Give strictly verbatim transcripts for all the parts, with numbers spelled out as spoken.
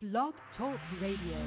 Blog Talk Radio.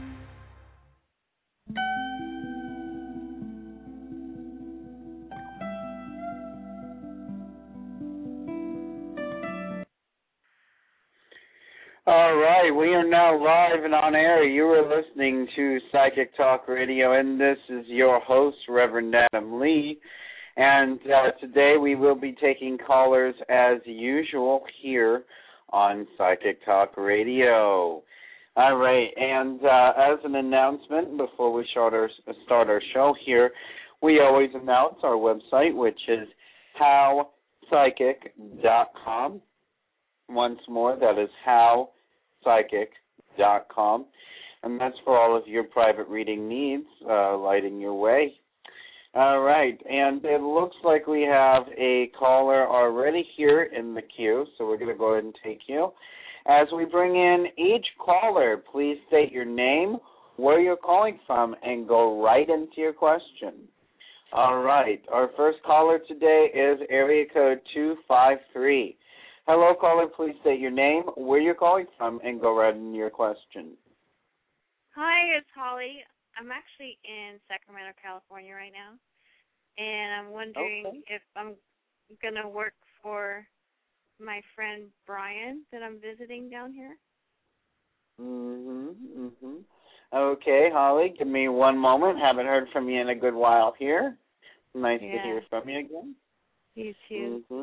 All right, we are now live and on air. You are listening to Psychic Talk Radio, and this is your host, Reverend Adam Lee. And uh, today we will be taking callers as usual here on Psychic Talk Radio. All right, and uh, as an announcement, before we start our, start our show here, we always announce our website, which is how psychic dot com. Once more, that is how psychic dot com, and that's for all of your private reading needs, uh, lighting your way. All right, and it looks like we have a caller already here in the queue, so we're going to go ahead and take you. As we bring in each caller, please state your name, where you're calling from, and go right into your question. All right, our first caller today is area code two five three. Hello, caller. Please state your name, where you're calling from, and go right into your question. Hi, it's Holly. I'm actually in Sacramento, California right now, and I'm wondering okay. if I'm going to work for my friend Brian that I'm visiting down here. Mm-hmm, mm-hmm. Okay, Holly, give me one moment. Haven't heard from you in a good while here. Nice yeah. to hear from you again. You too. Mm-hmm.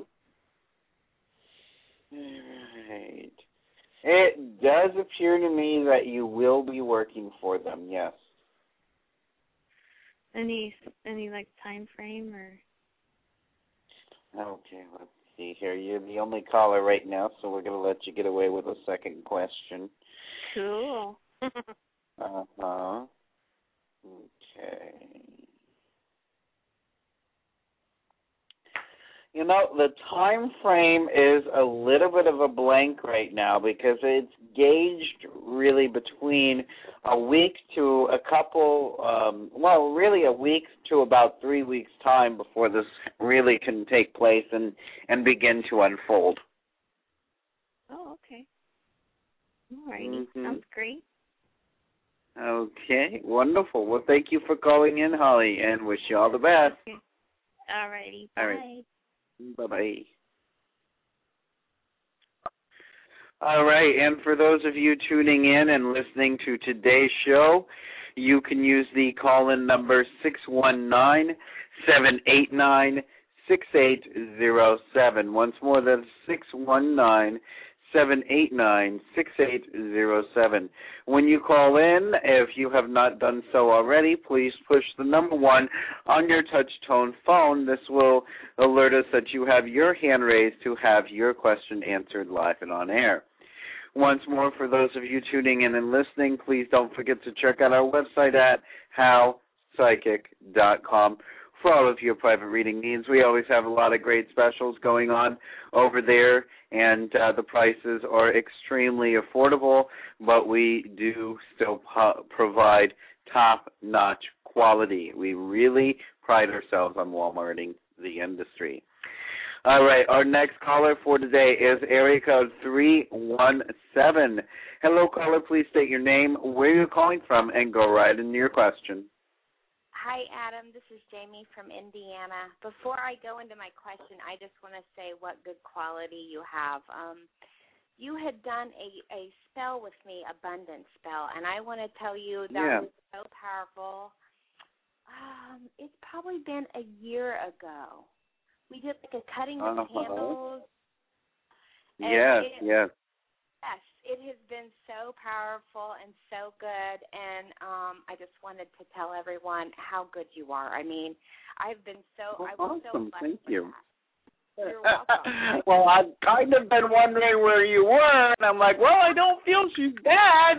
Right. It does appear to me that you will be working for them, yes. Any, any like, time frame or? Okay, let's see here. You're the only caller right now, so we're going to let you get away with a second question. Cool. uh-huh. Okay. You know, the time frame is a little bit of a blank right now because it's gauged really between a week to a couple, um, well, really a week to about three weeks' time before this really can take place and, and begin to unfold. Oh, okay. All righty. Mm-hmm. Sounds great. Okay, wonderful. Well, thank you for calling in, Holly, and wish you all the best. Okay. All righty. Bye. All right. Bye-bye. All right, and for those of you tuning in and listening to today's show, you can use the call-in number six one nine, seven eight nine, six eight zero seven. Once more, that's six one nine, seven eight nine, six eight zero seven. When you call in, if you have not done so already, please push the number one on your touch-tone phone. This will alert us that you have your hand raised to have your question answered live and on air. Once more, for those of you tuning in and listening, please don't forget to check out our website at how psychic dot com. For all of your private reading needs, we always have a lot of great specials going on over there, and uh, the prices are extremely affordable, but we do still po- provide top-notch quality. We really pride ourselves on Walmarting the industry. All right, our next caller for today is area code three one seven. Hello, caller. Please state your name, where you're calling from, and go right into your question. Hi, Adam. This is Jamie from Indiana. Before I go into my question, I just want to say what good quality you have. Um, you had done a, a spell with me, abundance spell, and I want to tell you that yeah. was so powerful. Um, it's probably been a year ago. We did like a cutting of uh-huh. candles. Yes, it, yes. Yes, it has been so powerful and so good, and um, I just wanted to tell everyone how good you are. I mean, I've been so, well, I was awesome. so blessed Thank with you. that. You're welcome. Well, I've kind of been wondering where you were, and I'm like, well, I don't feel she's bad.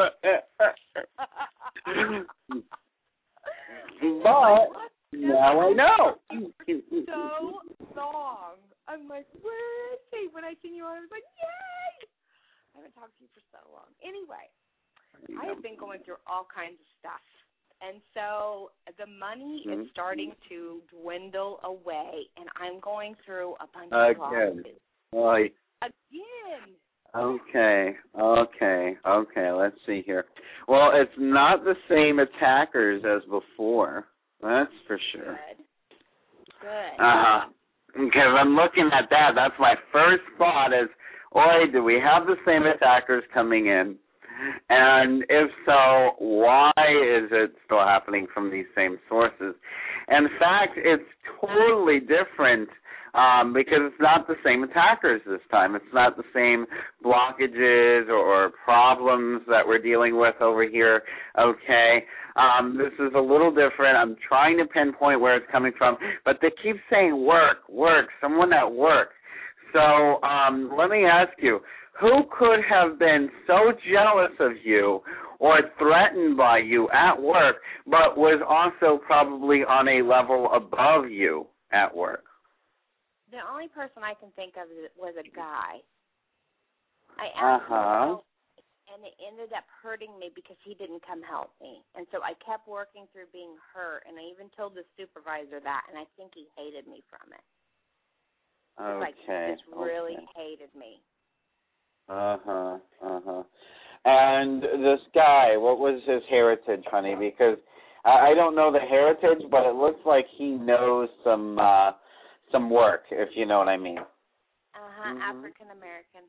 But now I know. So long. I'm like, where is he? When I seen you on, I was like, yay! I haven't talked to you for so long. Anyway, I have been going through all kinds of stuff. And so the money mm-hmm. is starting to dwindle away, and I'm going through a bunch of Again. losses. Right. Again. Okay, okay, okay. Let's see here. Well, it's not the same attackers as before. That's for sure. Good. Good. Uh-huh. Because I'm looking at that. That's my first thought is, oi, do we have the same attackers coming in? And if so, why is it still happening from these same sources? In fact, it's totally different um, because it's not the same attackers this time. It's not the same blockages or, or problems that we're dealing with over here, okay? Um, this is a little different. I'm trying to pinpoint where it's coming from, but they keep saying work, work, someone at work. So um, let me ask you, who could have been so jealous of you or threatened by you at work, but was also probably on a level above you at work? The only person I can think of was a guy. I asked him Uh-huh. to help, and it ended up hurting me because he didn't come help me. And so I kept working through being hurt, and I even told the supervisor that, and I think he hated me from it. Okay. Like, he just really okay. hated me. Uh-huh, uh-huh. And this guy, what was his heritage, honey? Because I, I don't know the heritage, but it looks like he knows some uh, some work, if you know what I mean. Uh-huh, Mm-hmm. African-American.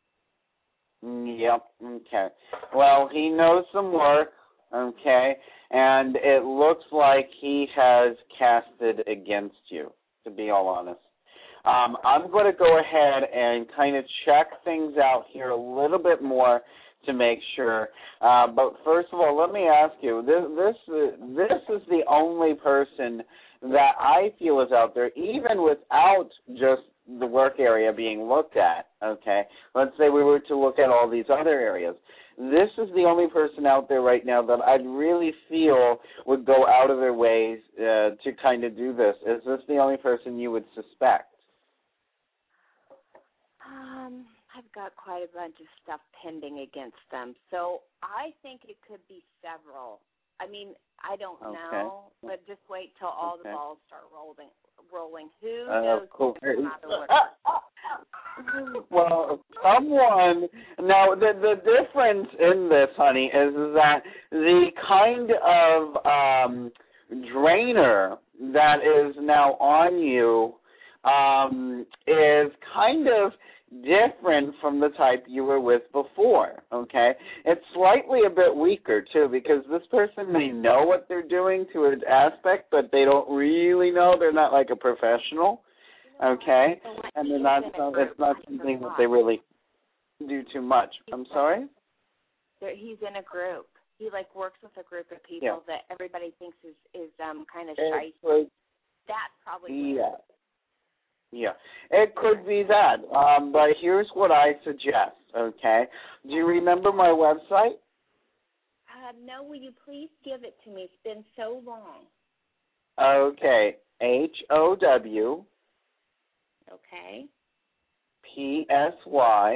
Yep, okay. Well, he knows some work, okay, and it looks like he has casted against you, to be all honest. Um, I'm going to go ahead and kind of check things out here a little bit more to make sure. Uh, but first of all, let me ask you, this, this, this is the only person that I feel is out there, even without just the work area being looked at, okay? Let's say we were to look at all these other areas. This is the only person out there right now that I'd really feel would go out of their ways uh, to kind of do this. Is this the only person you would suspect? Um, I've got quite a bunch of stuff pending against them, so I think it could be several. I mean, I don't Okay. know, but just wait till all Okay. the balls start rolling. Rolling. Who Uh, knows cool. what's going on the woodwork? Well, someone now the the difference in this, honey, is, is that the kind of um, drainer that is now on you um, is kind of different from the type you were with before, okay? It's slightly a bit weaker, too, because this person may know what they're doing to an aspect, but they don't really know. They're not like a professional, okay? And they're not, it's not something that they really do too much. I'm sorry? He's in a group. He, like, works with a group of people Yeah. that everybody thinks is, is um kind of It shy. was, That's probably yeah. Yeah, it could be that. Um, but here's what I suggest, okay? Do you remember my website? Uh, no, will you please give it to me? It's been so long. Okay, H O W Okay. P S Y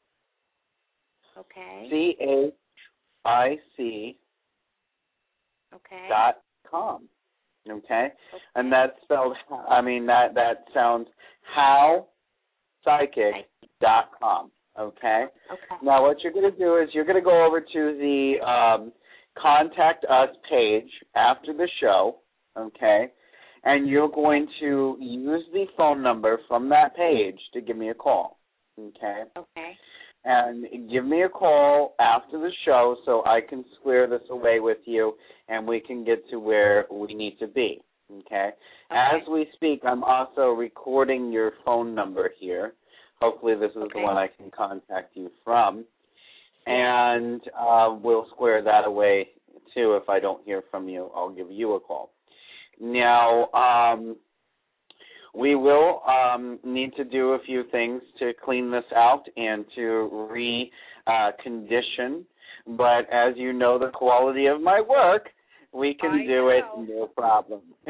Okay. C H I C Okay. dot com. Okay? Okay. And that's spelled, I mean, that, that sounds how psychic dot com. Okay? Okay. Now, what you're going to do is you're going to go over to the um, Contact Us page after the show, okay? And you're going to use the phone number from that page to give me a call, okay? Okay. And give me a call after the show so I can square this away with you and we can get to where we need to be, okay? Okay. As we speak, I'm also recording your phone number here. Hopefully this is Okay. the one I can contact you from. And uh, we'll square that away, too. If I don't hear from you, I'll give you a call. Now, um, we will um, need to do a few things to clean this out and to recondition. Uh, but as you know the quality of my work, we can I do know. it no problem. I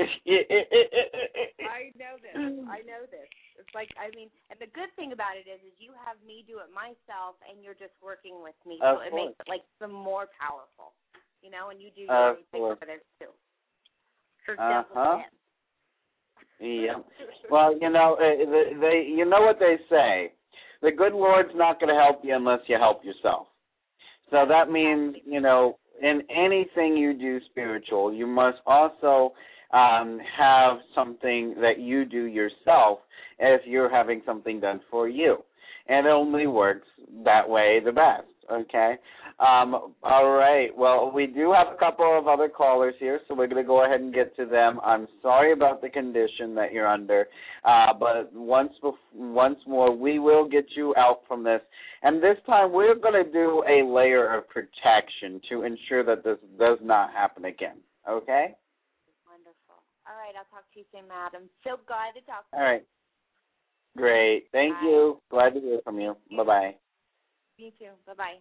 know this. I know this. It's like, I mean, and the good thing about it is, is you have me do it myself, and you're just working with me, Of so it course. makes it like some more powerful, you know. And you do Of your own thing course. over there too. For Uh-huh. simple Yeah. Well, you know, uh, they, you know what they say. the good Lord's not going to help you unless you help yourself. So that means, you know, in anything you do spiritual, you must also um, have something that you do yourself if you're having something done for you. And it only works that way the best, okay? Um, all right. Well, we do have a couple of other callers here, so we're going to go ahead and get to them. I'm sorry about the condition that you're under, uh, but once once more, we will get you out from this. And this time, we're going to do a layer of protection to ensure that this does not happen again, okay? Wonderful. All right. I'll talk to you soon, madam. So glad to talk to you. All right. Great. Thank Bye. you. Glad to hear from you. Bye-bye. Me too. Bye-bye.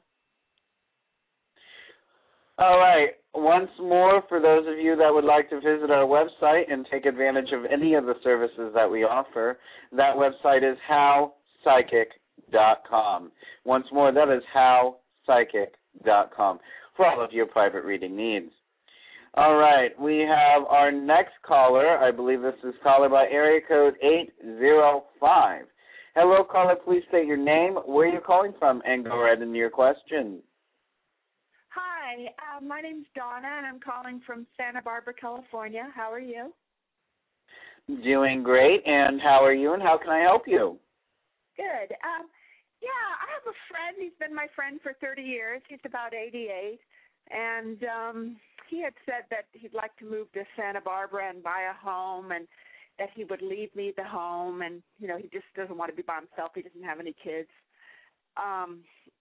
All right. Once more, for those of you that would like to visit our website and take advantage of any of the services that we offer, that website is how psychic dot com. Once more, that is how psychic dot com for all of your private reading needs. All right. We have our next caller. I believe this is caller by area code eight zero five. Hello, caller. Please state your name, where you're calling from, and go right into your question. Hi, uh, my name's Donna, and I'm calling from Santa Barbara, California. How are you? Doing great, and how are you, and how can I help you? Good. Um, yeah, I have a friend. He's been my friend for thirty years. He's about eighty-eight, and um, he had said that he'd like to move to Santa Barbara and buy a home, and that he would leave me the home, and, you know, he just doesn't want to be by himself. He doesn't have any kids. Um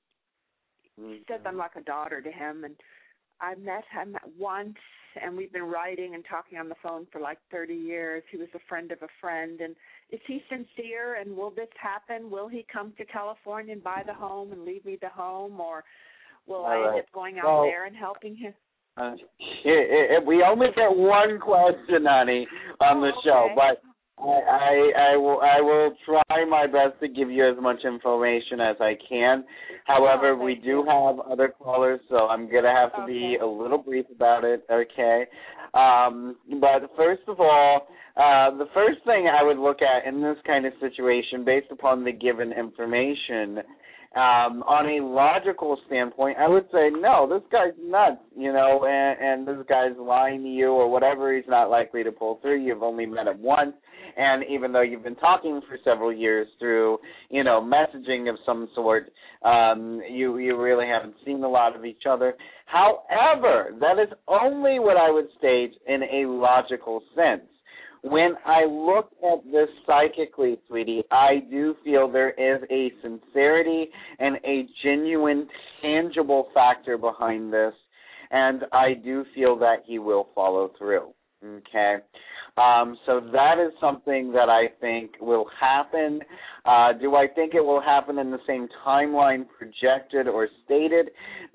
He says I'm like a daughter to him, and I met him once, and we've been writing and talking on the phone for like thirty years. He was a friend of a friend, and is he sincere, and will this happen? Will he come to California and buy the home and leave me the home, or will All I right. end up going out well, there and helping him? Uh, it, it, we only get one question, honey, on the Oh, show, okay. but I, I, I will I will try my best to give you as much information as I can. However, Oh, we thank do you. have other callers, so I'm going to have to be Okay. a little brief about it, okay? Um, but first of all, uh, the first thing I would look at in this kind of situation, based upon the given information, um, on a logical standpoint, I would say, no, this guy's nuts, you know, and, and this guy's lying to you or whatever. He's not likely to pull through. You've only met him once. And even though you've been talking for several years through, you know, messaging of some sort, um, you, you really haven't seen a lot of each other. However, that is only what I would state in a logical sense. When I look at this psychically, sweetie, I do feel there is a sincerity and a genuine, tangible factor behind this, and I do feel that he will follow through, okay? Um, so that is something that I think will happen. Uh, do I think it will happen in the same timeline projected or stated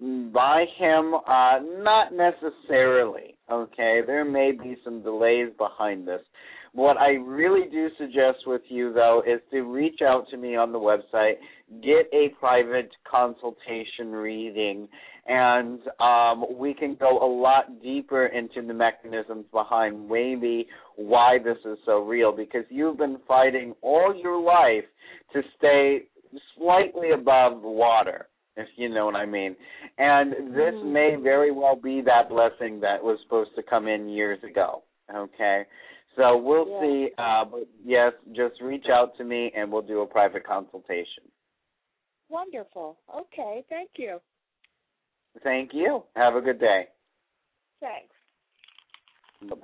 by him? Uh, not necessarily, okay? There may be some delays behind this. What I really do suggest with you, though, is to reach out to me on the website, get a private consultation reading, and um, we can go a lot deeper into the mechanisms behind maybe why this is so real, because you've been fighting all your life to stay slightly above water, if you know what I mean. And this Mm-hmm. may very well be that blessing that was supposed to come in years ago, okay? So we'll Yeah. see. Uh, but, yes, just reach out to me, and we'll do a private consultation. Wonderful. Okay, thank you. Thank you. Have a good day. Thanks. Bye-bye.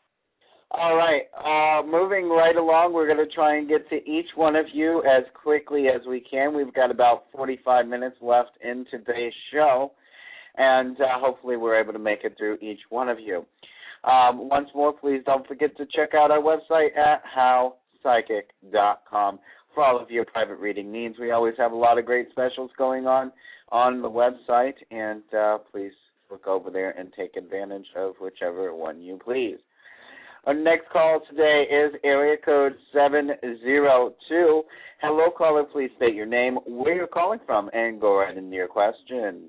All right. Uh, moving right along, we're going to try and get to each one of you as quickly as we can. We've got about forty-five minutes left in today's show, and uh, hopefully we're able to make it through each one of you. Um, once more, please don't forget to check out our website at how psychic dot com for all of your private reading needs. We always have a lot of great specials going on on the website, and uh, please look over there and take advantage of whichever one you please. Our next call today is area code seven zero two. Hello, caller. Please state your name, where you're calling from, and go right into your question.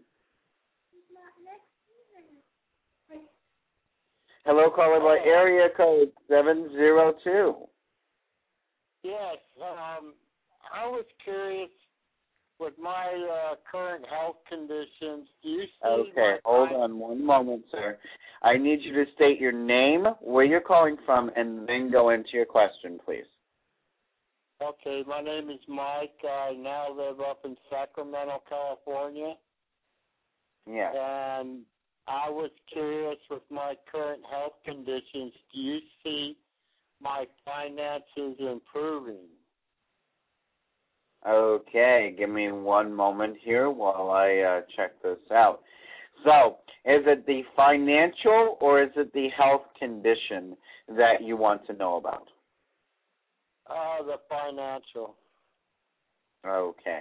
Hello, caller by area code seven zero two. Yes, um, I was curious with my uh, current health conditions, do you see Okay, hold on one moment, sir. I need you to state your name, where you're calling from, and then go into your question, please. Okay, my name is Mike. I now live up in Sacramento, California. Yeah. And I was curious with my current health conditions, do you see my finances improving? Okay, give me one moment here while I uh, check this out. So, is it the financial or is it the health condition that you want to know about? Uh, the financial. Okay.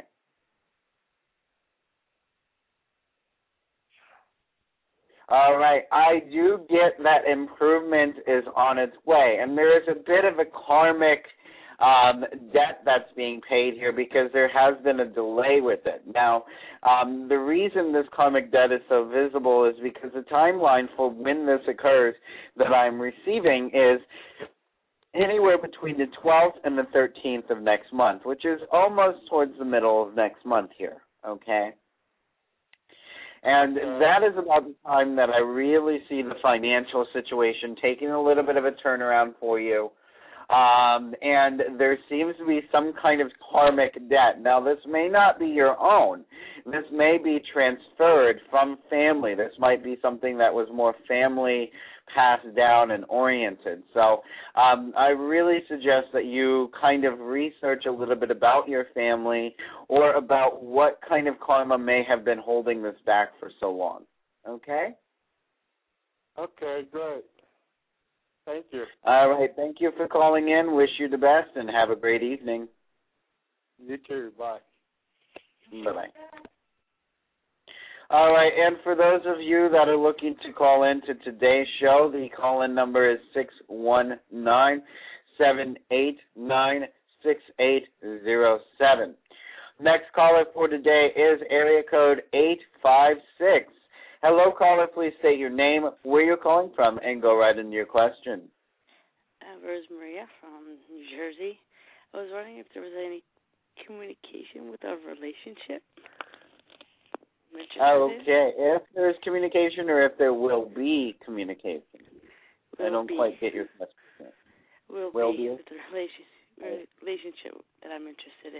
All right, I do get that improvement is on its way, and there is a bit of a karmic um, debt that's being paid here because there has been a delay with it. Now, um, the reason this karmic debt is so visible is because the timeline for when this occurs that I'm receiving is anywhere between the twelfth and the thirteenth of next month, which is almost towards the middle of next month here, okay? And that is about the time that I really see the financial situation taking a little bit of a turnaround for you. Um, and there seems to be some kind of karmic debt. Now, this may not be your own. This may be transferred from family. This might be something that was more family passed down and oriented. So um, I really suggest that you kind of research a little bit about your family or about what kind of karma may have been holding this back for so long. Okay? Okay, great. Thank you. All right. Thank you for calling in. Wish you the best and have a great evening. You too. Bye. Bye-bye. All right, and for those of you that are looking to call in to today's show, the call-in number is six one nine, seven eight nine, six eight zero seven. Next caller for today is area code eight five six. Hello, caller. Please state your name, where you're calling from, and go right into your question. Uh, Rose Maria from New Jersey. I was wondering if there was any communication with our relationship. Okay, if there's communication or if there will be communication. Will I don't be. quite get your question. Will, will be, be with the relationship, relationship that I'm interested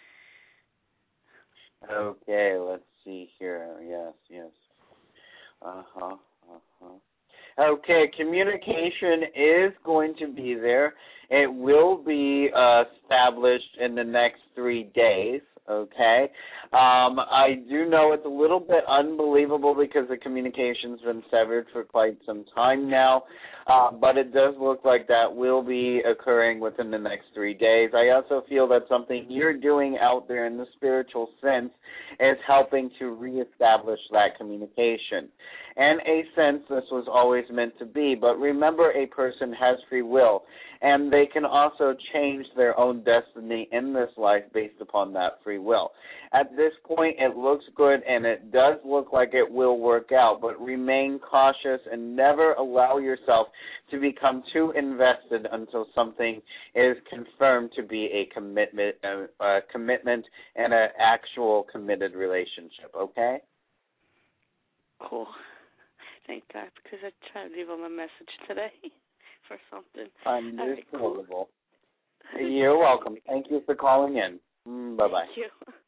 in. Okay, let's see here. Yes, yes. Uh-huh, uh-huh. Okay, communication is going to be there. It will be uh, established in the next three days, okay? Um, I do know it's a little bit unbelievable because the communication's been severed for quite some time now, uh, but it does look like that will be occurring within the next three days. I also feel that something you're doing out there in the spiritual sense is helping to reestablish that communication. In a sense, this was always meant to be, but remember, a person has free will, and they can also change their own destiny in this life based upon that free will. At this point, it looks good, and it does look like it will work out, but remain cautious and never allow yourself to become too invested until something is confirmed to be a commitment, a, a commitment and an actual committed relationship, okay? Cool. Thank God, because I tried to leave him a message today for something. Understandable. Right, cool. You're welcome. Thank you for calling in. Mm, bye-bye. Thank you.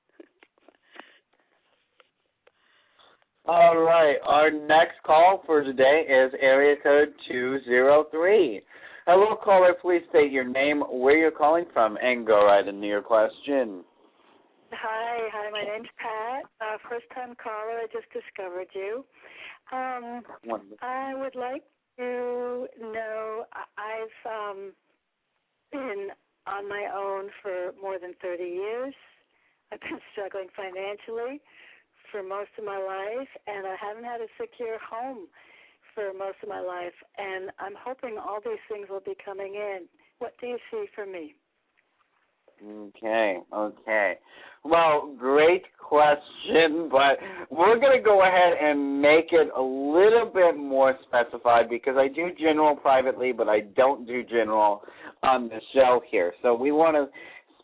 All right. Our next call for today is area code two zero three. Hello, caller. Please state your name, where you're calling from, and go right into your question. Hi. Hi, my name's Pat. Uh, first-time caller. I just discovered you. Um, I would like to know, I've um, been on my own for more than thirty years. I've been struggling financially for most of my life, and I haven't had a secure home for most of my life, and I'm hoping all these things will be coming in. What do you see for me? Okay, okay. Well, great question, but we're going to go ahead and make it a little bit more specified because I do general privately, but I don't do general on the show here. So we want to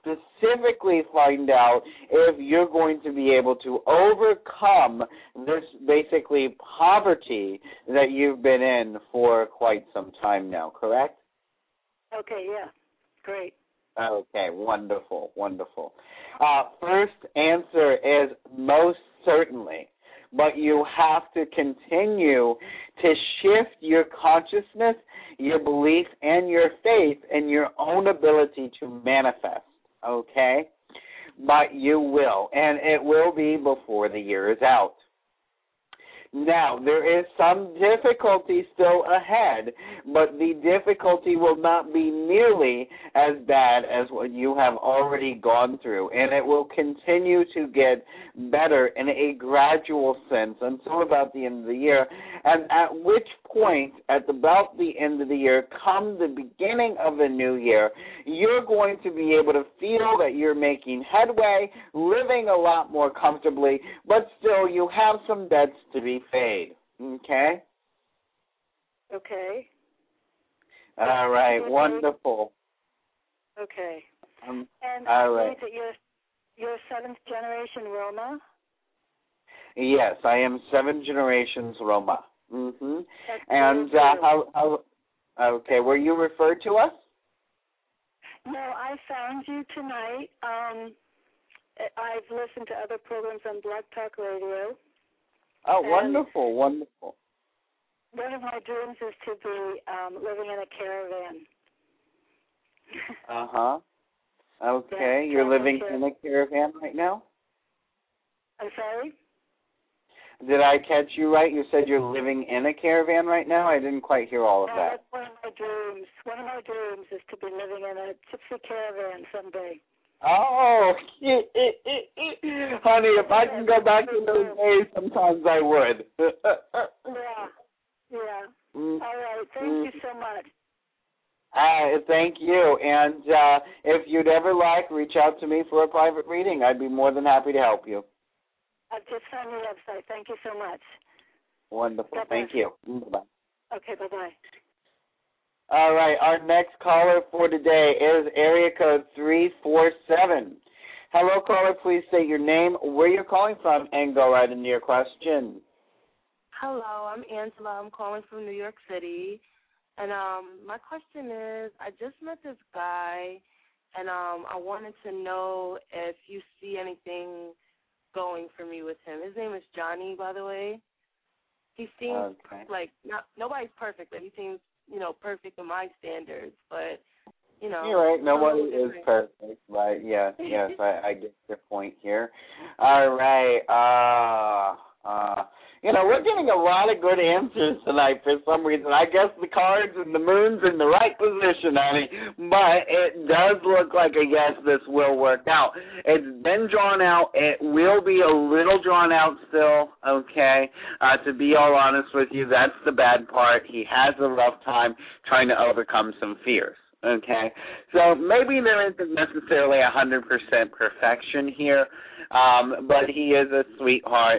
specifically find out if you're going to be able to overcome this basically poverty that you've been in for quite some time now, correct? Okay, yeah. Great. Okay, wonderful, wonderful. Uh, first answer is most certainly, but you have to continue to shift your consciousness, your belief, and your faith in your own ability to manifest, okay? But you will, and it will be before the year is out. Now, there is some difficulty still ahead, but the difficulty will not be nearly as bad as what you have already gone through, and it will continue to get better in a gradual sense until about the end of the year, and at which point, at about the end of the year, come the beginning of the new year, you're going to be able to feel that you're making headway, living a lot more comfortably, but still you have some debts to be paid. Okay? Okay. All right. Okay. Wonderful. Okay. Um, and all I right. believe that you're, you're seventh generation Roma? Yes, I am seven generations Roma. Mm-hmm. That's and uh, how, how, okay, were you referred to us? No, I found you tonight. Um, I've listened to other programs on Blog Talk Radio. Oh, wonderful, wonderful. One of my dreams is to be um, living in a caravan. Uh-huh. Okay, Yeah, you're living to... in a caravan right now? I'm sorry? Did I catch you right? You said you're living in a caravan right now? I didn't quite hear all of No, that. that's one of my dreams. One of my dreams is to be living in a gypsy caravan someday. Oh, honey, if I can go back to those days, sometimes I would. yeah, yeah. Mm. All right, thank mm. you so much. Uh, thank you. And uh, if you'd ever like, reach out to me for a private reading. I'd be more than happy to help you. I've just found your website. Thank you so much. Wonderful. God Thank bless. you. Bye-bye. Okay, bye-bye. All right, our next caller for today is area code three four seven. Hello, caller. Please state your name, where you're calling from, and go right into your question. Hello, I'm Angela. I'm calling from New York City. And um, my question is, I just met this guy, and um, I wanted to know if you see anything going for me with him. His name is Johnny, by the way. He seems okay. like, not, nobody's perfect, but he seems, you know, perfect in my standards. But, you know. You're right. Nobody is perfect. Right. Yeah. Yes, I, I get your point here. All right. Uh, uh, you know, we're getting a lot of good answers tonight for some reason. I guess the cards and the moon's in the right position, honey. But it does look like a yes, this will work out. It's been drawn out. It will be a little drawn out still, okay? Uh, to be all honest with you, that's the bad part. He has a rough time trying to overcome some fears. Okay, so maybe there isn't necessarily one hundred percent perfection here, um, but he is a sweetheart,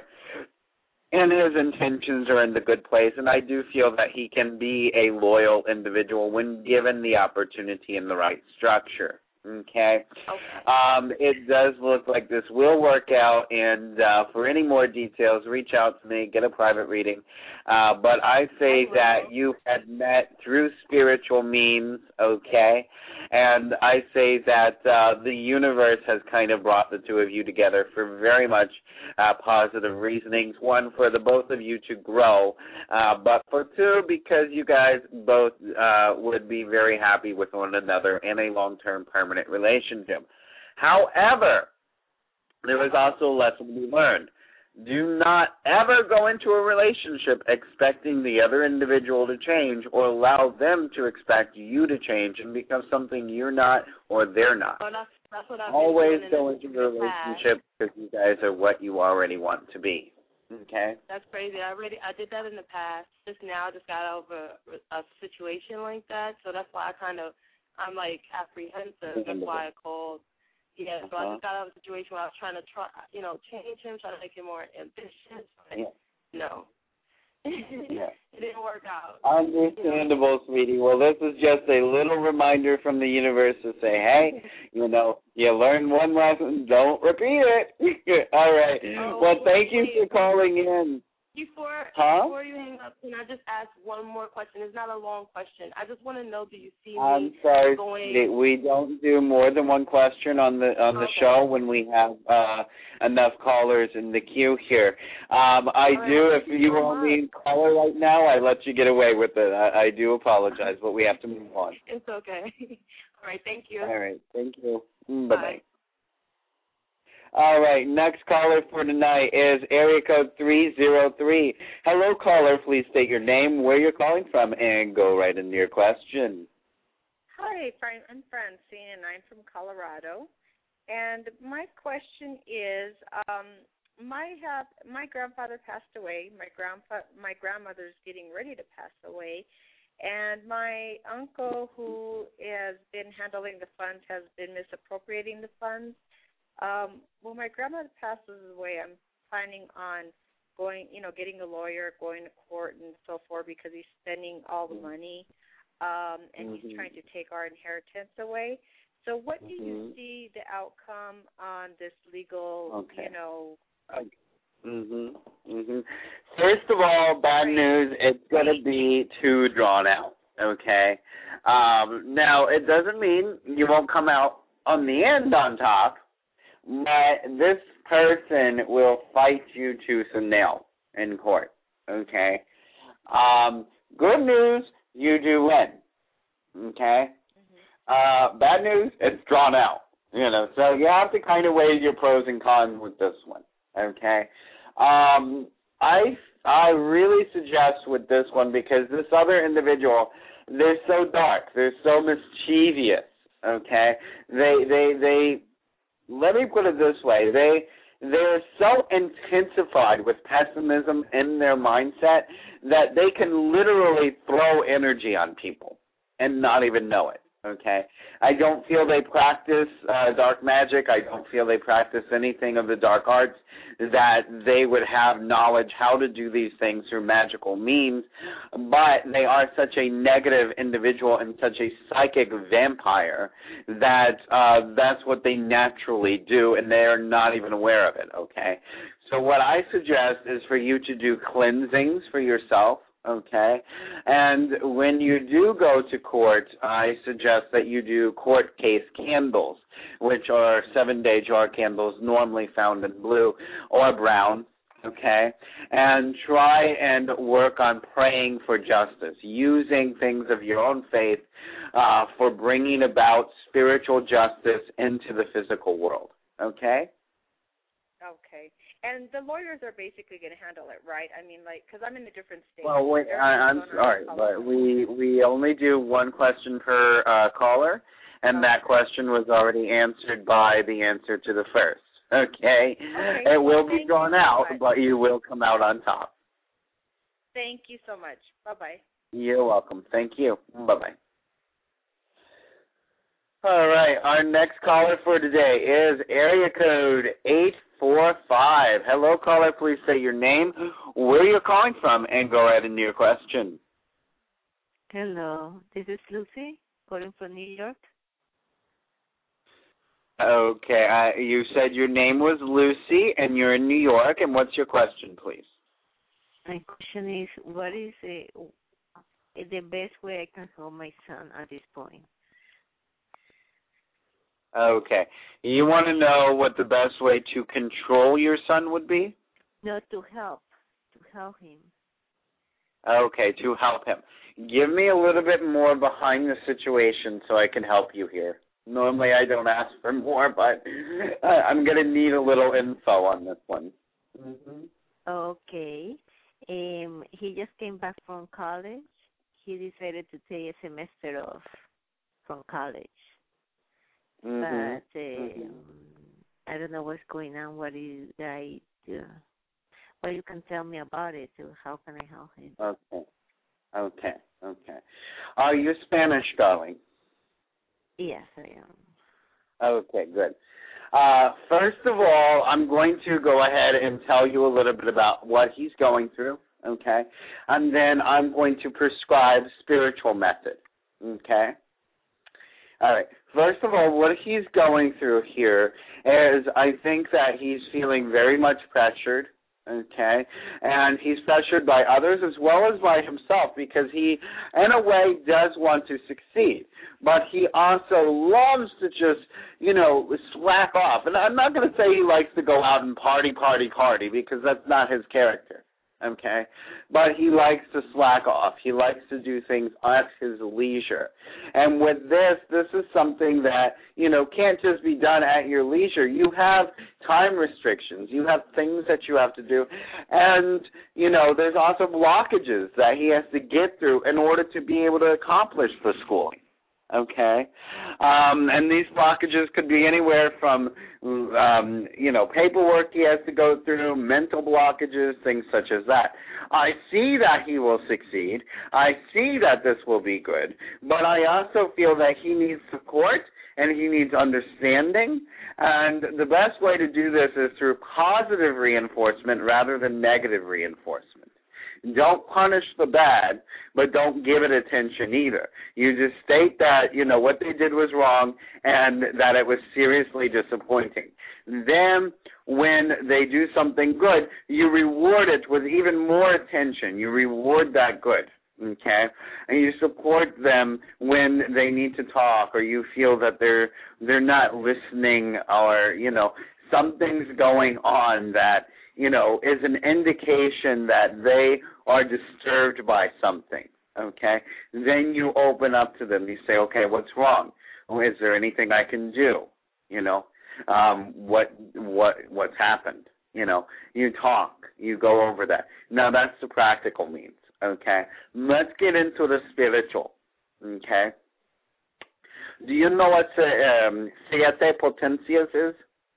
and his intentions are in the good place, and I do feel that he can be a loyal individual when given the opportunity in the right structure. Okay. Okay. Um, it does look like this will work out, and uh, for any more details, reach out to me, get a private reading. Uh, but I say that you had met through spiritual means, okay, and I say that uh, the universe has kind of brought the two of you together for very much uh, positive reasonings. One, for the both of you to grow, uh, but for two, because you guys both uh, would be very happy with one another in a long-term permanent relationship. However, there is also a lesson to be learned. Do not ever go into a relationship expecting the other individual to change or allow them to expect you to change and become something you're not or they're not. Well, that's, that's what I've Always been go doing into a relationship because you guys are what you already want to be. Okay? That's crazy. I already I did that in the past. Just now I just got over a situation like that, so that's why I kind of, I'm like apprehensive. That's why I called. Yeah, so uh-huh. I just got out of a situation where I was trying to try, you know, change him, trying to make him more ambitious. But yeah. No. yeah. It didn't work out. Understandable, sweetie. Well, this is just a little reminder from the universe to say, hey, you know, You learn one lesson, don't repeat it. All right. Oh, well, thank you wait. for calling in. Before huh? before you hang up, can I just ask one more question? It's not a long question. I just want to know, do you see me I'm sorry, going? we don't do more than one question on the on the Okay. show when we have uh, enough callers in the queue here. Um, I All do. right, If you so want me to caller right now, I let you get away with it. I, I do apologize, but we have to move on. It's okay. All right, thank you. All right, thank you. Bye Bye. bye. All right, next caller for tonight is area code three zero three. Hello, caller. Please state your name, where you're calling from, and go right into your question. Hi, I'm Francine, and I'm from Colorado. And my question is, um, my have, my grandfather passed away. My grandpa, my grandmother's getting ready to pass away, and my uncle, who has been handling the funds, has been misappropriating the funds. Um, when my grandmother passes away, I'm planning on going, you know, getting a lawyer, going to court and so forth because he's spending all the money, um, and mm-hmm. he's trying to take our inheritance away. So what do mm-hmm. you see the outcome on this legal, okay. you know? Okay. Mhm. Mhm. First of all, bad news. It's going to be too drawn out. Okay. Um, now, it doesn't mean you won't come out on the end on top. But this person will fight you tooth and nail in court, okay? Um, good news, you do win, okay? Mm-hmm. Uh, bad news, it's drawn out, you know. So you have to kind of weigh your pros and cons with this one, okay? Um, I I really suggest with this one because this other individual, they're so dark, they're so mischievous, okay? They they they. Let me put it this way. They, they're so intensified with pessimism in their mindset that they can literally throw energy on people and not even know it, okay? I don't feel they practice uh, dark magic. I don't feel they practice anything of the dark arts, that they would have knowledge how to do these things through magical means, but they are such a negative individual and such a psychic vampire that uh, that's what they naturally do, and they're not even aware of it, okay? So what I suggest is for you to do cleansings for yourself, okay? And when you do go to court, I suggest that you do court case candles, which are seven-day jar candles normally found in blue or brown, okay? And try and work on praying for justice, using things of your own faith uh, for bringing about spiritual justice into the physical world, okay? Okay. And the lawyers are basically going to handle it, right? I mean, like, because I'm in a different state. Well, wait, I, I'm sorry, but we we only do one question per uh, caller, and okay. that question was already answered by the answer to the first. Okay? Okay. It will Thank be drawn out, so but you will come out on top. Thank you so much. Bye-bye. You're welcome. Thank you. Bye-bye. All right, our next caller for today is area code eight four five. Hello, caller. Please say your name, where you're calling from, and go right into your question. Hello, this is Lucy, calling from New York. Okay, uh, you said your name was Lucy, and you're in New York, and what's your question, please? My question is, what is the, the best way I can help my son at this point? Okay. You want to know what the best way to control your son would be? No, to help. To help him. Okay, to help him. Give me a little bit more behind the situation so I can help you here. Normally I don't ask for more, but I'm going to need a little info on this one. Mm-hmm. Okay. Um, he just came back from college. He decided to take a semester off from college. Mm-hmm. But uh, mm-hmm. I don't know what's going on. What is I do? Well, you can tell me about it. Too. How can I help him? Okay, okay, okay. Are you Spanish, darling? Yes, I am. Okay, good. Uh, first of all, I'm going to go ahead and tell you a little bit about what he's going through. Okay, and then I'm going to prescribe spiritual method. Okay. All right. First of all, what he's going through here is I think that he's feeling very much pressured, okay? And he's pressured by others as well as by himself because he, in a way, does want to succeed. But he also loves to just, you know, slack off. And I'm not going to say he likes to go out and party, party, party because that's not his character. Okay, but he likes to slack off. He likes to do things at his leisure. And with this, this is something that, you know, can't just be done at your leisure. You have time restrictions. You have things that you have to do. And, you know, there's also blockages that he has to get through in order to be able to accomplish the schooling. Okay, um, and these blockages could be anywhere from, um, you know, paperwork he has to go through, mental blockages, things such as that. I see that he will succeed. I see that this will be good, but I also feel that he needs support and he needs understanding, and the best way to do this is through positive reinforcement rather than negative reinforcement. Don't punish the bad, but don't give it attention either. You just state that, you know, what they did was wrong and that it was seriously disappointing. Then when they do something good, you reward it with even more attention. You reward that good, okay? And you support them when they need to talk or you feel that they're they're not listening or, you know, something's going on that, you know, is an indication that they are disturbed by something, okay? Then you open up to them. You say, okay, what's wrong? Is there anything I can do? You know, um, what what what's happened? You know, you talk. You go over that. Now, that's the practical means, okay? Let's get into the spiritual, okay? Do you know what uh, um, siete potencias is?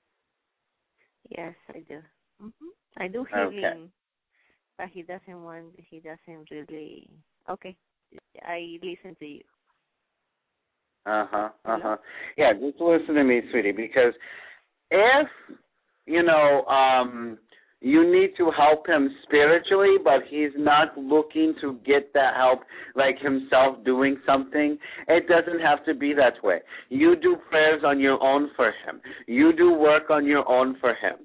Yes, I do. Mm-hmm. I do healing, okay. But he doesn't want, he doesn't really, okay, I listen to you. Uh-huh, uh-huh. Yeah, just listen to me, sweetie, because if, you know, um, you need to help him spiritually, but he's not looking to get that help like himself doing something, it doesn't have to be that way. You do prayers on your own for him. You do work on your own for him.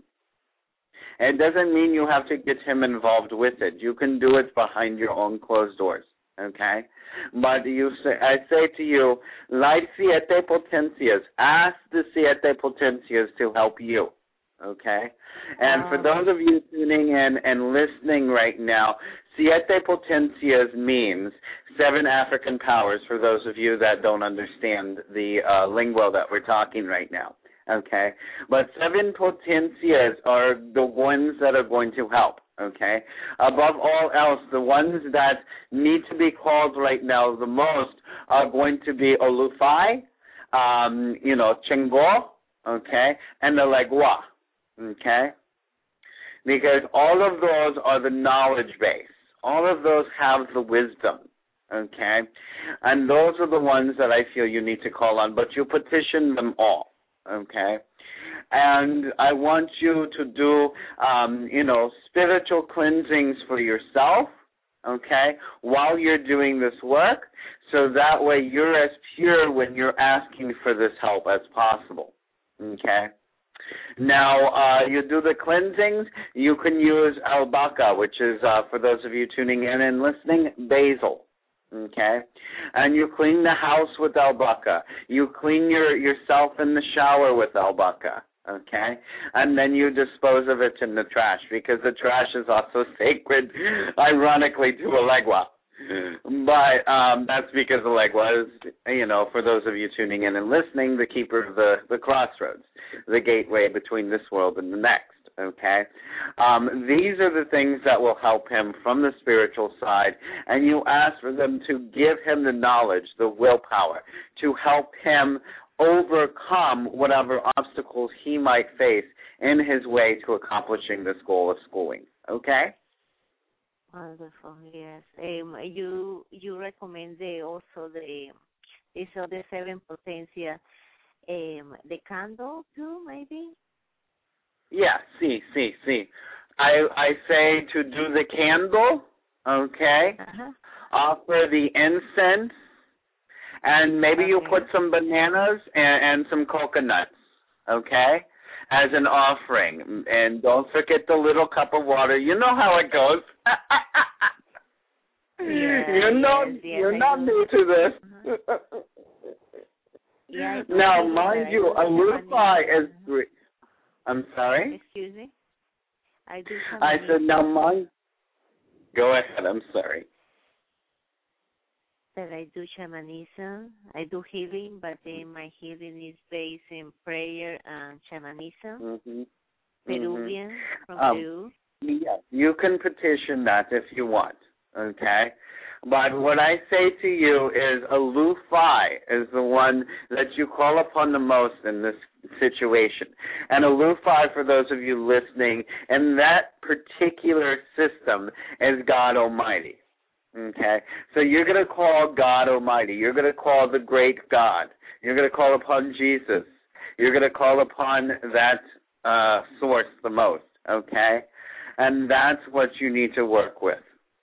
It doesn't mean you have to get him involved with it. You can do it behind your own closed doors, okay? But you say, I say to you, like siete potencias, ask the siete potencias to help you, okay? And for those of you tuning in and listening right now, siete potencias means seven African powers for those of you that don't understand the uh, lingo that we're talking right now. Okay, but seven potencias are the ones that are going to help, okay? Above all else, the ones that need to be called right now the most are going to be Olufai, um, you know, Chengo, okay, and the Legua, okay? Because all of those are the knowledge base. All of those have the wisdom, okay? And those are the ones that I feel you need to call on, but you petition them all. Okay, and I want you to do, um, you know, spiritual cleansings for yourself, okay, while you're doing this work, so that way you're as pure when you're asking for this help as possible, okay. Now, uh, you do the cleansings, you can use albahaca, which is, uh, for those of you tuning in and listening, basil. Okay, and you clean the house with albahaca. You clean your yourself in the shower with albahaca. Okay, and then you dispose of it in the trash because the trash is also sacred, ironically, to Elegua. But um, that's because Elegua is, you know, for those of you tuning in and listening, the keeper of the the crossroads, the gateway between this world and the next. Okay, um, these are the things that will help him from the spiritual side, and you ask for them to give him the knowledge, the willpower, to help him overcome whatever obstacles he might face in his way to accomplishing this goal of schooling. Okay? Wonderful, yes. Um, you you recommend the, also the, these are the seven potencia, um, the candle too, maybe? Yeah, see, see, see. I I say to do the candle, okay, uh-huh. Offer the incense, and maybe okay. you'll put some bananas and, and some coconuts, okay, as an offering. And don't forget the little cup of water. You know how it goes. Yeah, you're not, yes, yes, you're I not do. new to this. Uh-huh. Yeah, I now, do mind that. you, I a do Lufi Shamanism. is great. I'm sorry? Excuse me? I do I shamanism. said, now, mind. Go ahead. I'm sorry. That I do shamanism. I do healing, but then my healing is based in prayer and shamanism. Mm-hmm. Peruvian, mm-hmm. from um, Peru. Yeah, you can petition that if you want, okay? But what I say to you is a Lufi is the one that you call upon the most in this situation. And a Lufi, for those of you listening, in that particular system is God Almighty, okay? So you're going to call God Almighty. You're going to call the great God. You're going to call upon Jesus. You're going to call upon that uh, source the most, okay? And that's what you need to work with.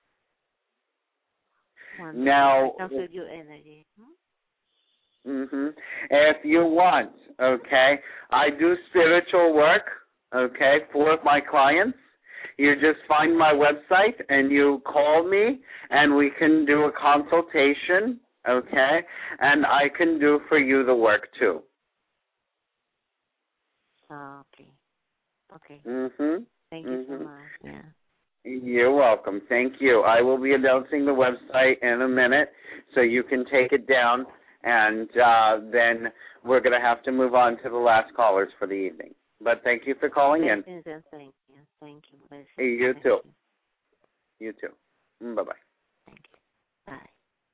Wonderful. Now, I can feel your energy. Hmm? mm-hmm. If you want, okay, I do spiritual work, okay, for my clients. You just find my website and you call me and we can do a consultation, okay, and I can do for you the work too. Oh, okay. Okay. Mm-hmm. Thank you mm-hmm. so much. Yeah. You're welcome. Thank you. I will be announcing the website in a minute, so you can take it down, and uh, then we're going to have to move on to the last callers for the evening. But thank you for calling in. Thank you. Thank you. Thank you. Blessings. You Thank too. You. You too. Bye-bye. Thank you. Bye.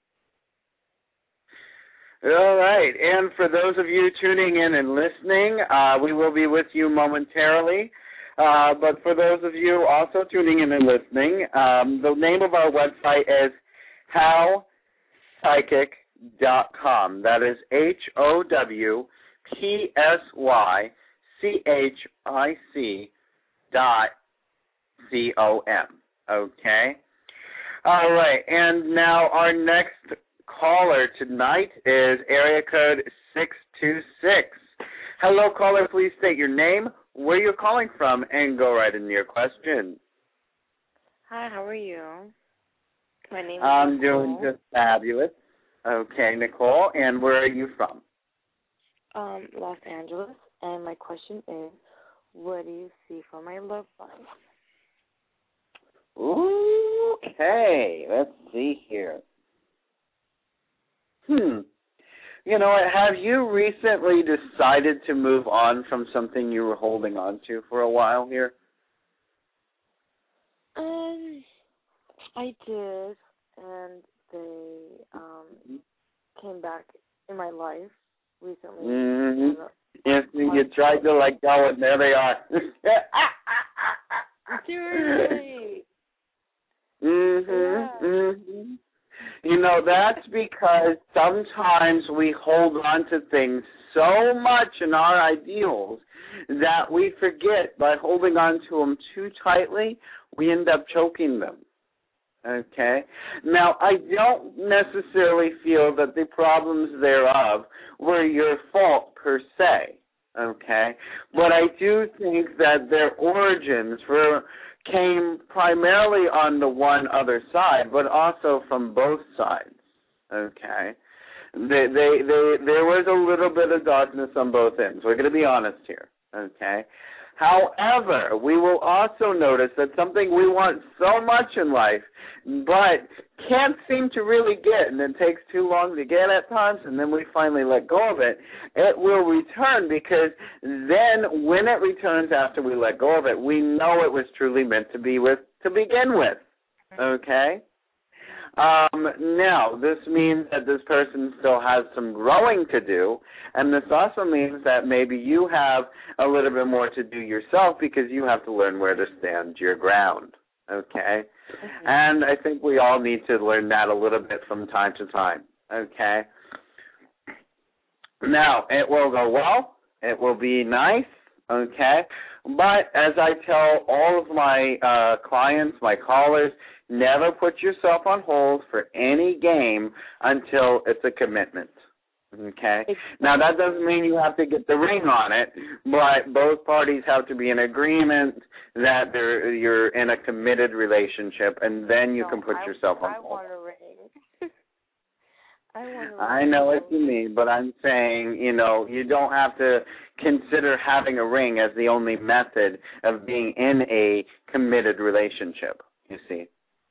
All right. And for those of you tuning in and listening, uh, we will be with you momentarily. Uh, but for those of you also tuning in and listening, um, the name of our website is how psychic dot com. That is H O W P S Y C H I C dot C O M. Okay? All right. And now our next caller tonight is area code six two six. Hello, caller. Please state your name, where you're calling from, and go right into your question. Hi, how are you? My name is I'm Nicole. doing just fabulous. Okay, Nicole, and where are you from? Um, Los Angeles, and my question is, what do you see for my love life? Okay, let's see here. Hmm. You know what, have you recently decided to move on from something you were holding on to for a while here? Um, I did, and they um came back in my life recently. Mm-hmm. And, Yes, you tried to let go, and there they are. Seriously. Mhm. Yeah. Mhm. You know, that's because sometimes we hold on to things so much in our ideals that we forget, by holding on to them too tightly, we end up choking them. Okay? Now, I don't necessarily feel that the problems thereof were your fault per se. Okay? But I do think that their origins were came primarily on the one other side, but also from both sides. Okay? They, they, they, there was a little bit of darkness on both ends. We're going to be honest here. Okay? However, we will also notice that something we want so much in life, but can't seem to really get, and it takes too long to get at times, and then we finally let go of it, it will return, because then when it returns after we let go of it, we know it was truly meant to be with to begin with. Okay? Um, now, this means that this person still has some growing to do, and this also means that maybe you have a little bit more to do yourself, because you have to learn where to stand your ground, okay? Mm-hmm. And I think we all need to learn that a little bit from time to time, okay? Now, it will go well. It will be nice, okay? But as I tell all of my uh, clients, my callers, never put yourself on hold for any game until it's a commitment, okay? Now, that doesn't mean you have to get the ring on it, but both parties have to be in agreement that they're, you're in a committed relationship, and then you no, can put I, yourself on I hold. Want a ring. I want a ring. I know what you mean, but I'm saying, you know, you don't have to consider having a ring as the only method of being in a committed relationship, you see.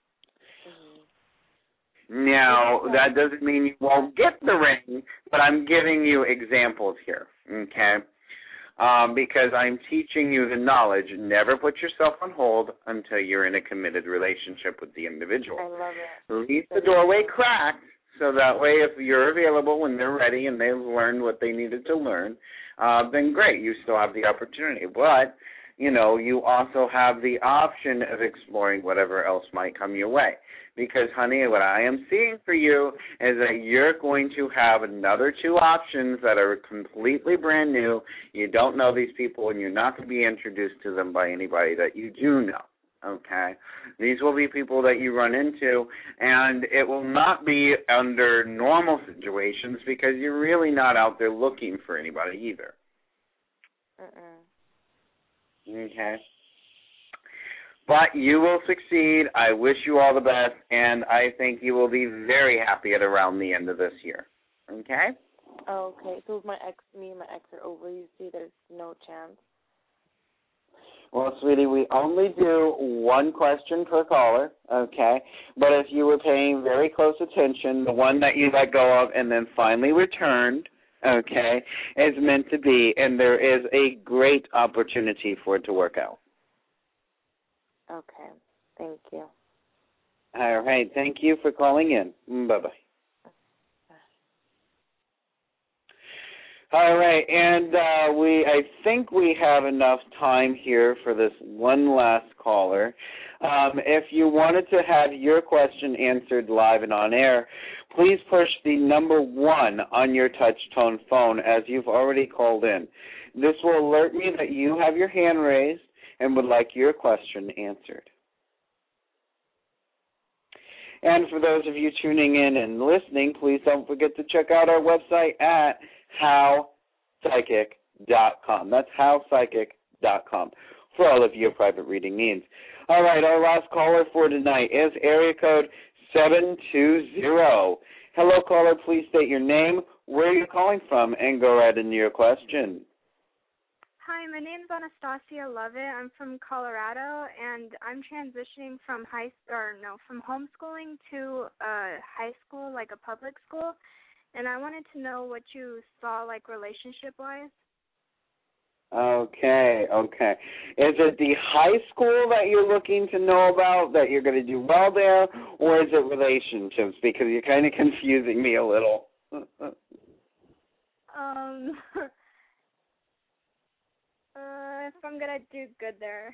Mm-hmm. Now, that doesn't mean you won't get the ring, but I'm giving you examples here, okay? Um, because I'm teaching you the knowledge. Never put yourself on hold until you're in a committed relationship with the individual. I love it. Leave the doorway cracked, so that way if you're available when they're ready and they've learned what they needed to learn, uh, then great, you still have the opportunity. But, you know, you also have the option of exploring whatever else might come your way. Because, honey, what I am seeing for you is that you're going to have another two options that are completely brand new. You don't know these people, and you're not going to be introduced to them by anybody that you do know. Okay, these will be people that you run into, and it will not be under normal situations because you're really not out there looking for anybody either. Uh-uh. Okay, but you will succeed. I wish you all the best, and I think you will be very happy at around the end of this year. Okay? Okay, so my ex, me and my ex are over. You see, there's no chance. Well, sweetie, we only do one question per caller, okay? But if you were paying very close attention, the one that you let go of and then finally returned, okay, is meant to be, and there is a great opportunity for it to work out. Okay, thank you. All right, thank you for calling in. Bye-bye. All right, and uh, we I think we have enough time here for this one last caller. Um, if you wanted to have your question answered live and on air, please push the number one on your touch-tone phone as you've already called in. This will alert me that you have your hand raised and would like your question answered. And for those of you tuning in and listening, please don't forget to check out our website at how psychic dot com. That's how psychic dot com for all of your private reading needs. All right, our last caller for tonight is area code seven two zero. Hello, caller. Please state your name, where you're calling from, and go right into your question. Hi, my name's Anastasia Lovett. I'm from Colorado, and I'm transitioning from high or no from homeschooling to uh, high school, like a public school. And I wanted to know what you saw, like, relationship-wise. Okay, okay. Is it the high school that you're looking to know about, that you're going to do well there, or is it relationships? Because you're kind of confusing me a little. um, uh, if I'm going to do good there.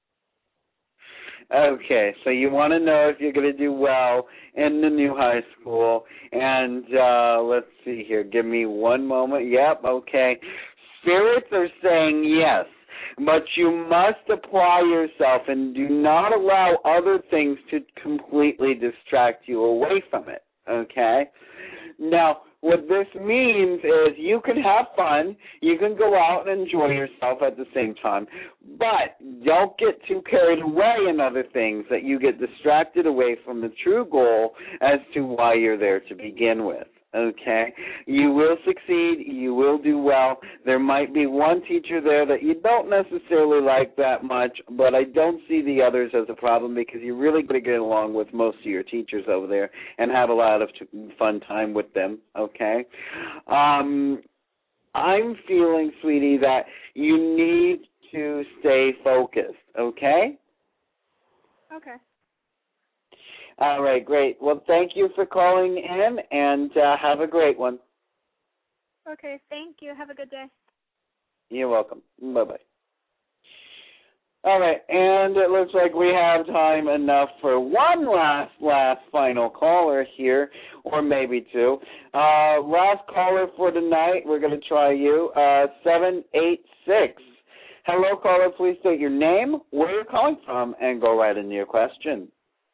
Okay, so you want to know if you're going to do well in the new high school. And uh, let's see here. Give me one moment. Yep, okay. Spirits are saying yes, but you must apply yourself and do not allow other things to completely distract you away from it, okay? Now, what this means is you can have fun, you can go out and enjoy yourself at the same time, but don't get too carried away in other things that you get distracted away from the true goal as to why you're there to begin with. Okay, you will succeed, you will do well. There might be one teacher there that you don't necessarily like that much, but I don't see the others as a problem because you're really going to get along with most of your teachers over there and have a lot of fun time with them, okay? Um, I'm feeling, sweetie, that you need to stay focused, okay? Okay. All right, great. Well, thank you for calling in, and uh, have a great one. Okay, thank you. Have a good day. You're welcome. Bye-bye. All right, and it looks like we have time enough for one last, last final caller here, or maybe two. Uh, last caller for tonight, we're going to try you, uh, seven eight six. Hello, caller. Please state your name, where you're calling from, and go right into your question.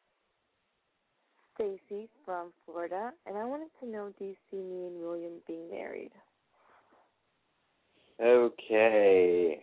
Stacy from Florida, and I wanted to know, do you see me and William being married? Okay.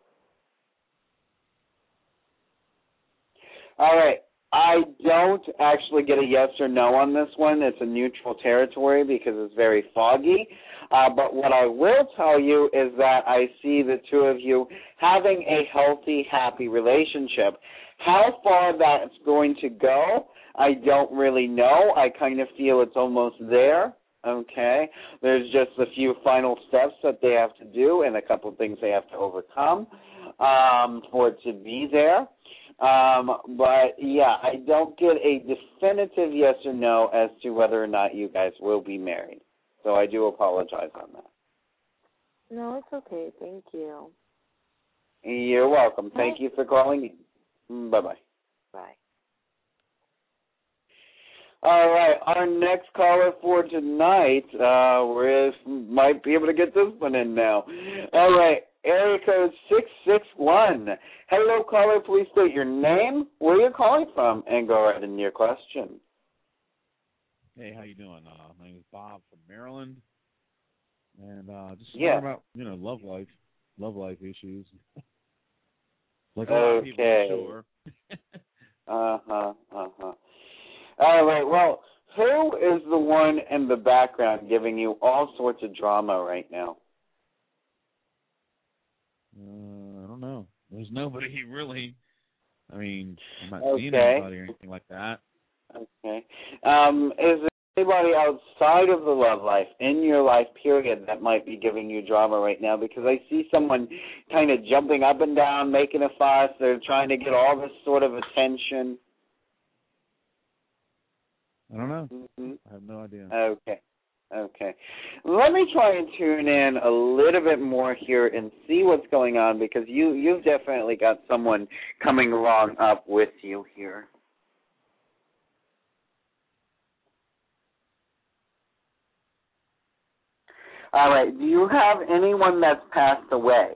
All right. I don't actually get a yes or no on this one. It's a neutral territory because it's very foggy. Uh, but what I will tell you is that I see the two of you having a healthy, happy relationship. How far that's going to go, I don't really know. I kind of feel it's almost there. Okay, there's just a few final steps that they have to do and a couple of things they have to overcome um, for it to be there. Um, but, yeah, I don't get a definitive yes or no as to whether or not you guys will be married. So I do apologize on that. No, it's okay. Thank you. You're welcome. Thank you for calling in. Bye-bye. Bye. All right, our next caller for tonight, uh, we might be able to get this one in now. All right, area code six six one. Hello, caller, please state your name, where you're calling from, and go right into your question. Hey, how you doing? Uh, my name is Bob from Maryland, and uh, just yeah. about, you know, love life, love life issues. Like a lot of people, I'm sure. uh-huh, uh-huh. All right, well, who is the one in the background giving you all sorts of drama right now? Uh, I don't know. There's nobody really. I mean, I'm not okay. seeing anybody or anything like that. Okay. Um, is there anybody outside of the love life, in your life period, that might be giving you drama right now? Because I see someone kind of jumping up and down, making a fuss. They're trying to get all this sort of attention. I don't know. Mm-hmm. I have no idea. Okay. Okay. Let me try and tune in a little bit more here and see what's going on, because you, you've definitely got someone coming along up with you here. All right. Do you have anyone that's passed away?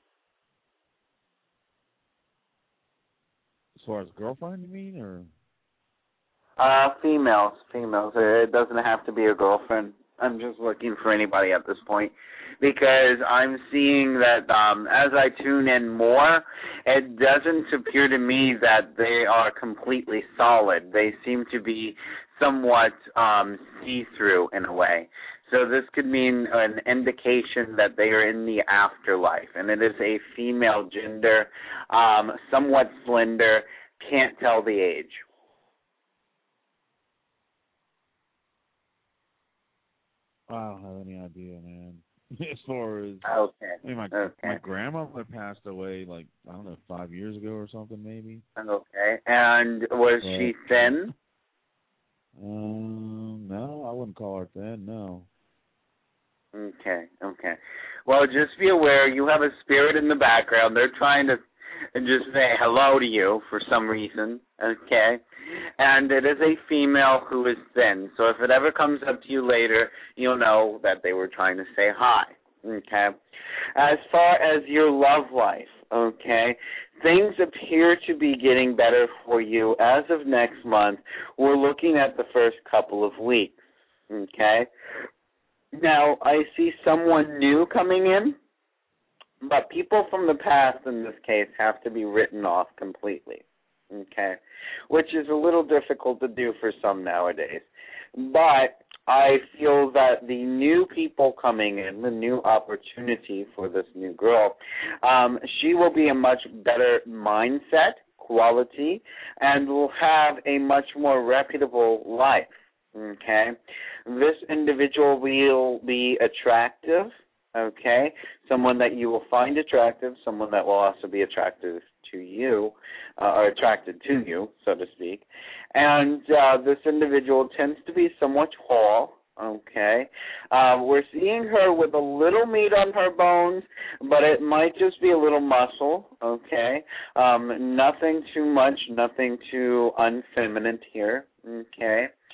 As far as girlfriend, you mean, or? Uh, females, females. It doesn't have to be a girlfriend. I'm just looking for anybody at this point, because I'm seeing that um, as I tune in more, it doesn't appear to me that they are completely solid. They seem to be somewhat um, see-through in a way. So this could mean an indication that they are in the afterlife, and it is a female gender, um, somewhat slender, can't tell the age. I don't have any idea, man. As far as okay, I mean, my okay. my grandmother passed away like I don't know five years ago or something, maybe. Okay, and was but, she thin? Um, no, I wouldn't call her thin. No. Okay, okay. Well, just be aware you have a spirit in the background. They're trying to just say hello to you for some reason, okay? And it is a female who is thin. So if it ever comes up to you later, you'll know that they were trying to say hi, okay? As far as your love life, okay, things appear to be getting better for you as of next month. We're looking at the first couple of weeks, okay? Now, I see someone new coming in, but people from the past in this case have to be written off completely, okay, which is a little difficult to do for some nowadays. But I feel that the new people coming in, the new opportunity for this new girl, um, she will be a much better mindset, quality, and will have a much more reputable life. Okay, this individual will be attractive, okay, someone that you will find attractive, someone that will also be attractive to you, uh, or attracted to you, so to speak, and uh, this individual tends to be somewhat tall, okay. Uh, we're seeing her with a little meat on her bones, but it might just be a little muscle, okay. Um, nothing too much, nothing too unfeminine here, okay.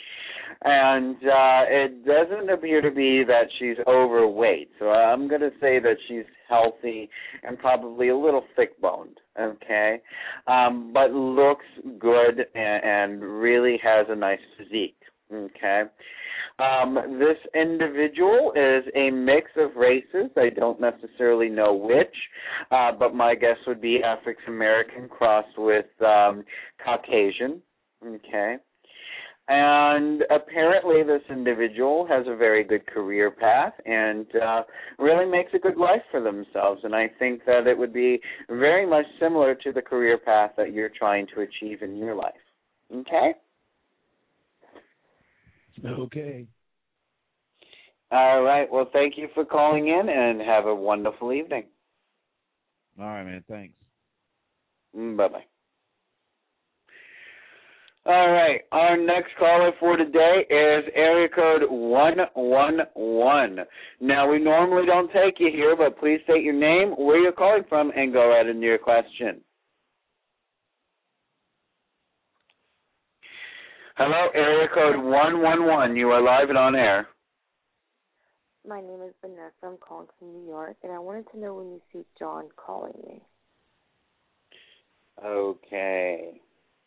And uh, it doesn't appear to be that she's overweight. So I'm going to say that she's healthy and probably a little thick-boned, okay? Um, but looks good and, and really has a nice physique, okay? Um, this individual is a mix of races. I don't necessarily know which, uh, but my guess would be African American crossed with um, Caucasian, okay? And apparently this individual has a very good career path and uh, really makes a good life for themselves. And I think that it would be very much similar to the career path that you're trying to achieve in your life, okay? Okay. All right. Well, thank you for calling in, and have a wonderful evening. All right, man. Thanks. Bye-bye. All right. Our next caller for today is area code one one one. Now, we normally don't take you here, but please state your name, where you're calling from, and go right into your question. Hello, area code one one one. You are live and on air. My name is Vanessa. I'm calling from New York, and I wanted to know when you see John calling me. Okay.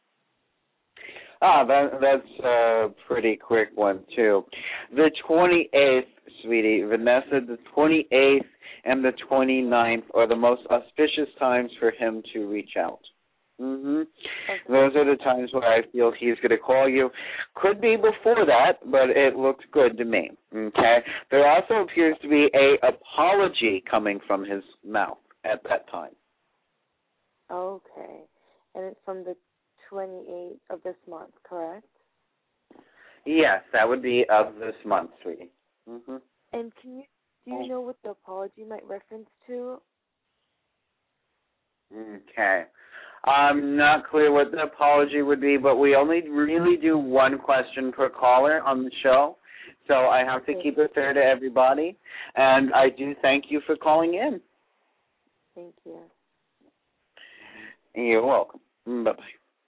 Ah, that, that's a pretty quick one, too. The twenty-eighth, sweetie, Vanessa, the twenty-eighth and the twenty-ninth are the most auspicious times for him to reach out. Mm-hmm. Okay. Those are the times where I feel he's going to call you. Could be before that, but it looks good to me. Okay. There also appears to be a apology coming from his mouth at that time. Okay. And it's from the twenty-eighth of this month, correct? Yes, that would be of this month, sweetie. Mm-hmm. And can you do you know what the apology might reference to? Okay. I'm not clear what the apology would be, but we only really do one question per caller on the show, so I have to keep it fair to everybody. And I do thank you for calling in. Thank you. You're welcome. Bye-bye.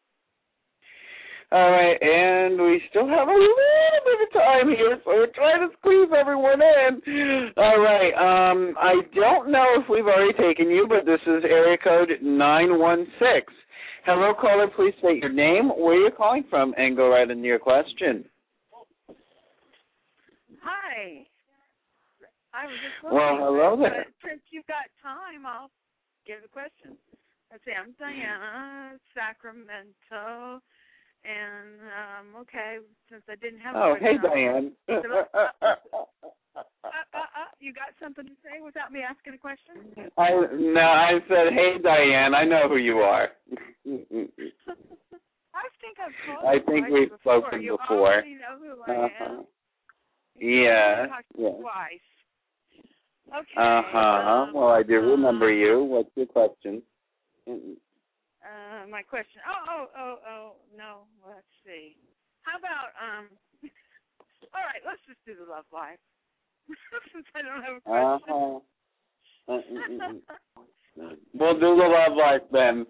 All right, and we still have a little bit of time here, so we're trying to squeeze everyone in. All right, um, I don't know if we've already taken you, but this is area code nine one six. Hello, caller, please state your name, where you're calling from, and go right into your question. Hi. I was just Well, hello there. But since you've got time, I'll give the question. Let's see, I'm Diana, Sacramento. And, um, okay, since I didn't have Oh, a hey, question, Diane. uh, uh, uh, uh, you got something to say without me asking a question? I No, I said, hey, Diane, I know who you are. I think I've told I you think twice we've before. spoken You before. already know who I Uh-huh. am. Yeah. You yeah. twice. Okay. Uh-huh. Um, Well, I do remember you. What's your question? Uh, my question. Oh, oh, oh, oh, no. Let's see. How about, um, all right, let's just do the love life. Since I don't have a question. Uh-huh. We'll do the love life then.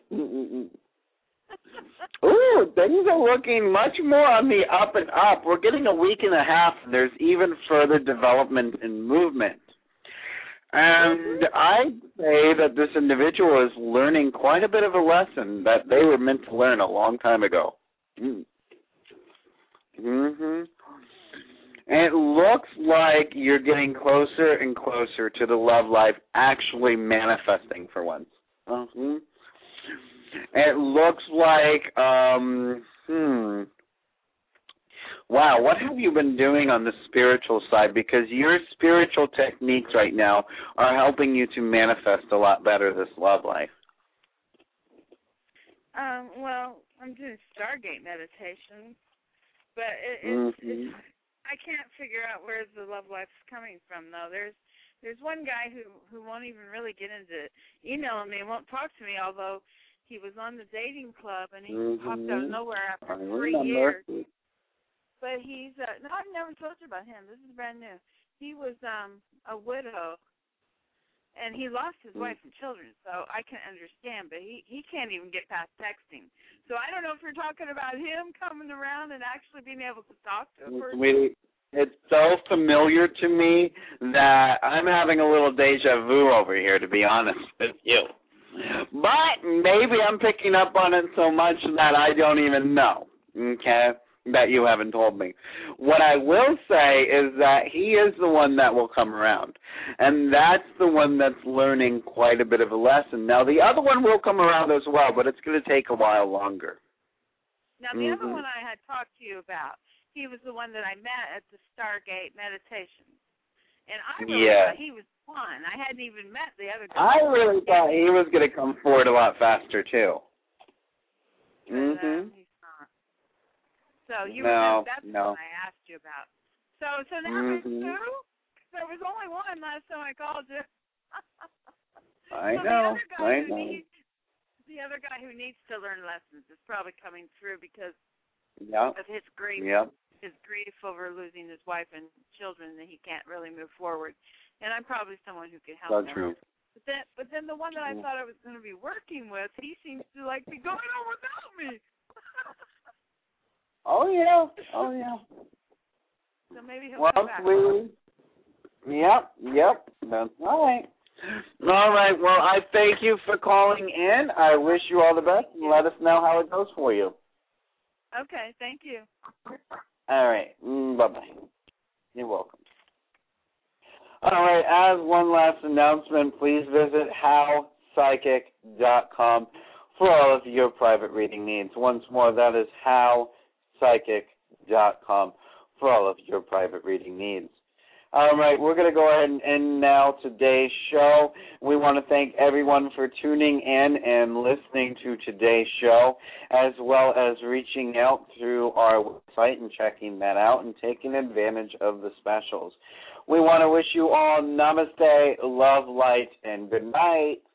Ooh, things are looking much more on the up and up. We're getting a week and a half, and there's even further development and movement. And I'd say that this individual is learning quite a bit of a lesson that they were meant to learn a long time ago. Mm. Mm-hmm. And it looks like you're getting closer and closer to the love life actually manifesting for once. Mm-hmm. It looks like, um, hmm, wow, what have you been doing on the spiritual side? Because your spiritual techniques right now are helping you to manifest a lot better this love life. Um, well, I'm doing Stargate meditation, but it, it's, mm-hmm. it's, I can't figure out where the love life's coming from, though. There's there's one guy who, who won't even really get into emailing me, won't talk to me, although he was on the dating club, and he mm-hmm. popped out of nowhere after I three remember. years. But he's, uh, no, I've never told you about him. This is brand new. He was um, a widow and he lost his Mm. wife and children, so I can understand, but he, he can't even get past texting. So I don't know if you're talking about him coming around and actually being able to talk to a person. Sweetie, it's so familiar to me that I'm having a little deja vu over here, to be honest with you. But maybe I'm picking up on it so much that I don't even know, okay, that you haven't told me. What I will say is that he is the one that will come around, and that's the one that's learning quite a bit of a lesson. Now, the other one will come around as well, but it's going to take a while longer. Now, the mm-hmm. other one I had talked to you about, he was the one that I met at the Stargate meditation. And I really yeah. thought he was fun. I hadn't even met the other guy. I really thought he was going to come forward a lot faster, too. But, mm-hmm. uh, he's not. So you no, were, that's no. the one I asked you about. So so now mm-hmm. there's two? There was only one last time I called you. I so know, the other guy I who know. Needs, the other guy who needs to learn lessons is probably coming through because yep. of his grief. Yep. his grief over losing his wife and children, that he can't really move forward. And I'm probably someone who can help So him. true. But then, but then the one that I thought I was going to be working with, he seems to like be going on without me. oh yeah, oh yeah. So maybe he'll well, come back. Sweetie. Yep, yep, that's right. All right, well, I thank you for calling in. I wish you all the best, and let us know how it goes for you. Okay, thank you. All right, mm, bye-bye. You're welcome. All right, as one last announcement, please visit how psychic dot com for all of your private reading needs. Once more, that is how psychic dot com for all of your private reading needs. All right, we're going to go ahead and end now today's show. We want to thank everyone for tuning in and listening to today's show, as well as reaching out through our website and checking that out and taking advantage of the specials. We want to wish you all namaste, love, light, and good night.